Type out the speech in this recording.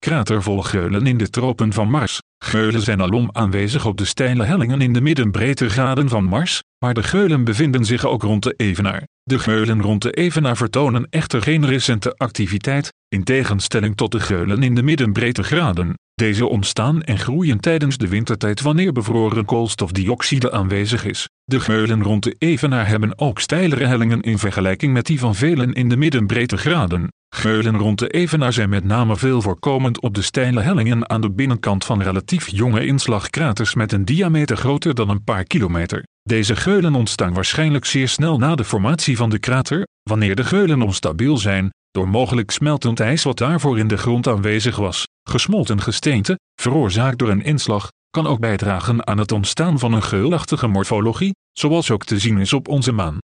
Kratervolle geulen in de tropen van Mars. Geulen zijn alom aanwezig op de steile hellingen in de middenbreedtegraden van Mars, maar de geulen bevinden zich ook rond de evenaar. De geulen rond de evenaar vertonen echter geen recente activiteit, in tegenstelling tot de geulen in de middenbreedtegraden. Deze ontstaan en groeien tijdens de wintertijd wanneer bevroren koolstofdioxide aanwezig is. De geulen rond de evenaar hebben ook steilere hellingen in vergelijking met die van velen in de middenbreedtegraden. Geulen rond de evenaar zijn met name veel voorkomend op de steile hellingen aan de binnenkant van relatief jonge inslagkraters met een diameter groter dan een paar kilometer. Deze geulen ontstaan waarschijnlijk zeer snel na de formatie van de krater, wanneer de geulen onstabiel zijn, door mogelijk smeltend ijs wat daarvoor in de grond aanwezig was. Gesmolten gesteente, veroorzaakt door een inslag, kan ook bijdragen aan het ontstaan van een geulachtige morfologie, zoals ook te zien is op onze maan.